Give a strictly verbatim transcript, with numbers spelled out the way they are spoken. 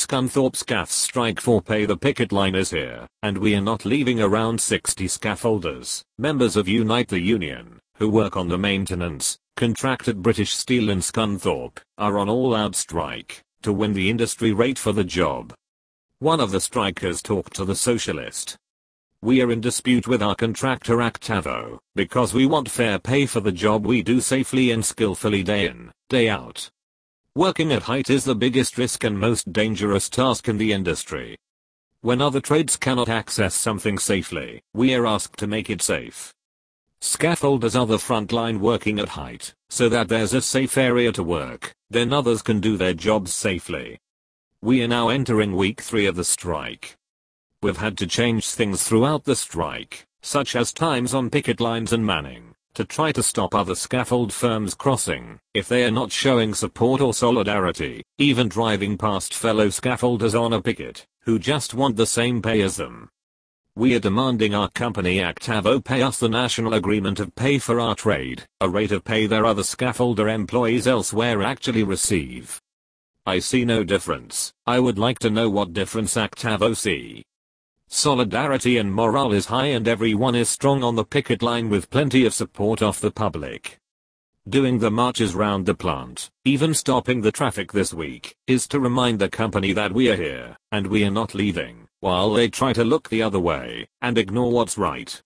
Scunthorpe Scaffs strike for pay. The picket line is here, and we are not leaving. Around sixty scaffolders, members of Unite the Union, who work on the maintenance contract at British Steel in Scunthorpe, are on all-out strike to win the industry rate for the job. One of the strikers talked to the Socialist. We are in dispute with our contractor Actavo because we want fair pay for the job we do safely and skillfully day in, day out. Working at height is the biggest risk and most dangerous task in the industry. When other trades cannot access something safely, we are asked to make it safe. Scaffolders are the front line working at height, so that there's a safe area to work, then others can do their jobs safely. We are now entering week three of the strike. We've had to change things throughout the strike, such as times on picket lines and manning, to try to stop other scaffold firms crossing if they are not showing support or solidarity, even driving past fellow scaffolders on a picket who just want the same pay as them. We are demanding our company Actavo pay us the national agreement of pay for our trade, a rate of pay their other scaffolder employees elsewhere actually receive. I see no difference. I would like to know what difference Actavo see. Solidarity and morale is high and everyone is strong on the picket line with plenty of support off the public. Doing the marches round the plant, even stopping the traffic this week, is to remind the company that we are here, and we are not leaving, while they try to look the other way, and ignore what's right.